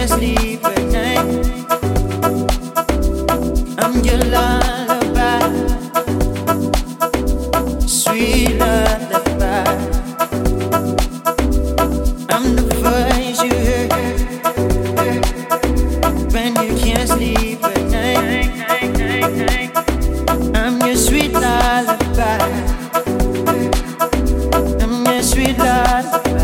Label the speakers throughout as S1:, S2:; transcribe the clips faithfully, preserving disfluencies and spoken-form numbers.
S1: can't sleep at night. I'm your lullaby, sweet lullaby. I'm the voice you hear when you can't sleep at night. I'm your sweet lullaby. I'm your sweet lullaby.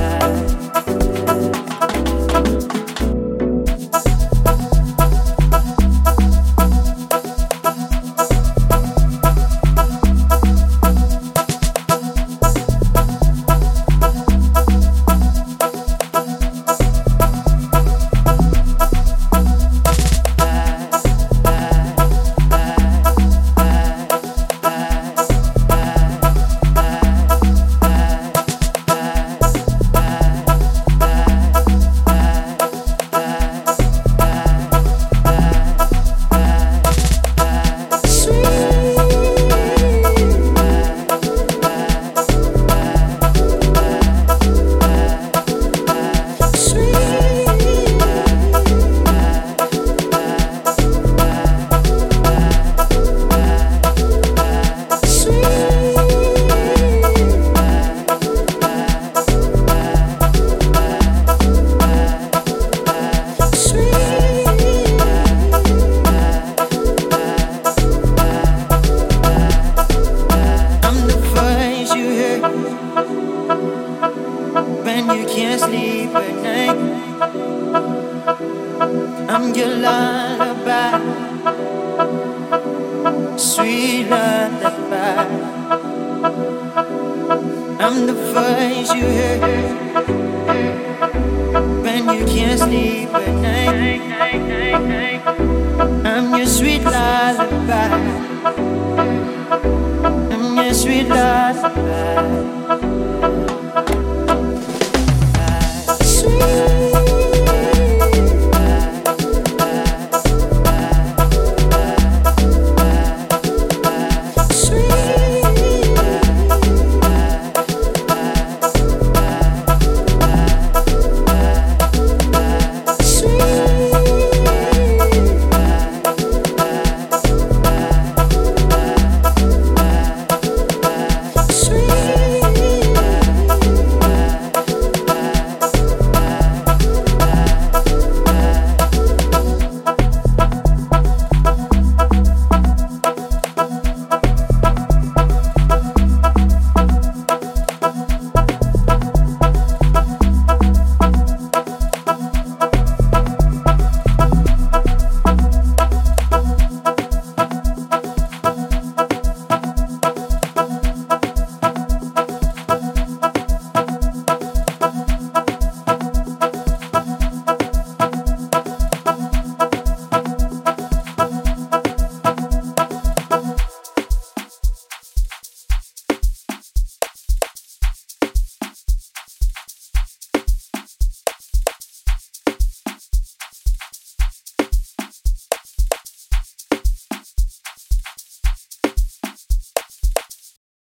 S1: When you can't sleep at night, I'm your lullaby, sweet lullaby. I'm the voice you hear when you can't sleep at night. I'm your sweet lullaby. I'm your sweet lullaby.